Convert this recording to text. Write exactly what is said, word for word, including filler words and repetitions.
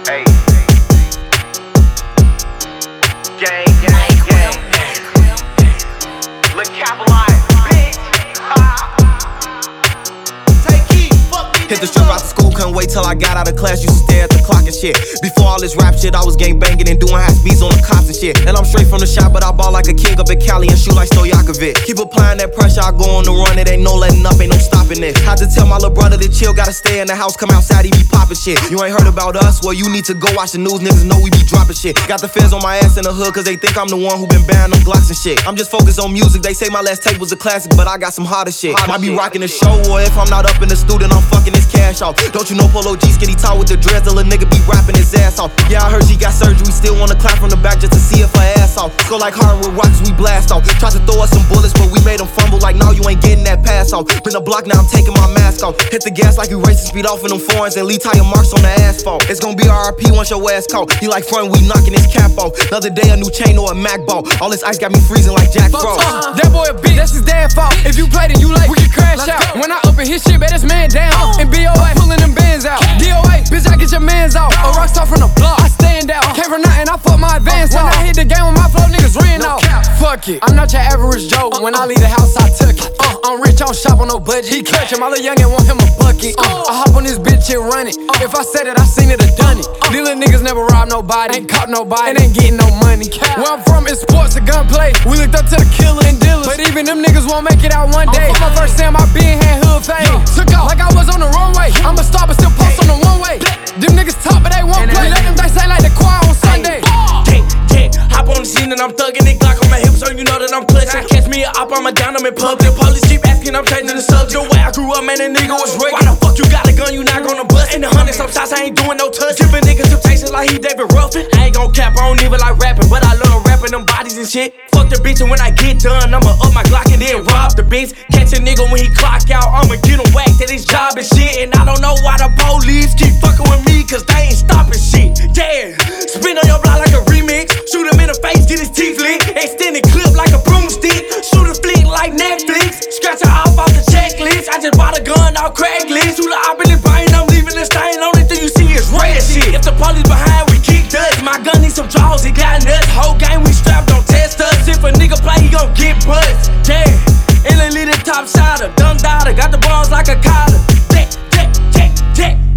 Hey. Gang, gang, gang. Look, capitalize, bitch. Take heat, fuck me. Hit the strip out the school, couldn't wait till I got out of class. Used to stare at the clock and shit. Before all this rap shit, I was gang banging and doing high speeds on the cops and shit. And I'm straight from the shop, but I ball like a king up in Cali and shoot like Stojakovic. Keep applying that pressure, I go on the run. It ain't no letting up, ain't no stopping it. Had to tell my little brother to chill, gotta stay in the house, come outside, he be popping shit. You ain't heard about us? Well, you need to go watch the news, niggas know we be dropping shit. Got the feds on my ass in the hood, cause they think I'm the one who been buying them Glocks and shit. I'm just focused on music, they say my last tape was a classic, but I got some harder shit. Harder Might be shit. Rocking the show, or if I'm not up in the studio, I'm fucking this cash off. Don't you know Polo G skinny tall with the dreads, the little nigga be rapping his ass off. Yeah, I heard she got surgery, still wanna clap from the back just to see if her ass off. Go like hardwood rocks, we blast off. Tried to throw us some bullets, but we made them fumble like, no, you ain't getting that pass off. Been a block, now I'm taking my mask off. Hit the gas like we racing speed off in them foreigns and leave tire marks on the asphalt. It's gonna be R I P once your ass caught. He like front, we knocking his cap off. Another day, a new chain or a Mac ball. All this ice got me freezing like Jack Frost. Uh, that boy a bitch, that's his damn fault. If you played it, you like, we can crash out. When I open his shit, bet this man down. And B O A, pulling them bands out. D O A, bitch, I get your mans out. A rockstar from the block, I stand out. Came from nothing, I fuck my advance off. When I hit the game with my flow, niggas ran out. Fuck it, I'm not your average Joe. When I leave the house, I took it. Uh, I'm rich, I don't shop on no budget. He clutching, my little youngin' want him a bucket. Uh, I hop on this bitch and run it. If I said it, I seen it or done it. These little niggas never rob nobody, ain't caught nobody, and ain't getting no money. Where I'm from, it's sports and gunplay. We looked up to the killer and dealers, but even them niggas won't make it out one day. My first time I been had hood fame. Took off like I was on the runway. I'm a star, but still post on the one way. Them niggas talk, but they won't play. Let them they say like the choir on Sunday. Yeah, yeah, hop on the scene and I'm thugging it. Glock on my hips, so you know that I'm clutching. Catch me a op, I'ma down them in public. Police keep asking, I'm changing the subject. The way I grew up, man, that nigga was rugged. Why the fuck you got a gun, you not gonna bust? In the hundred some shots, I ain't doing no touch. Giving niggas temptation like he David Ruffin. I ain't gon' cap, I don't even like rapping, but I love rapping them bodies and shit. Fuck the bitch, and when I get done, I'ma up my Glock and then rob the bitch. Catch a nigga when he clock out, I'ma get him whacked at his job and shit. And I don't know why the police keep fucking with me, cause they ain't stopping shit. Yeah, spin on your block like a remix. Shoot him in the face, get his teeth lit. Extended clip like a broomstick. Shoot a flick like Netflix. Scratch her off off the checklist. I just bought a gun off Craigslist. Shoot her up in the brain, I'm leaving the stain. Only thing you see is red shit. If the police behind, we kick dust. My gun needs some draws, it got nuts. Whole game we strapped, don't test us. If a nigga play, he gon' get buzzed. Yeah, Italy the top shotter. Dumb daughter, got the balls like a collar. Check, check, check, check.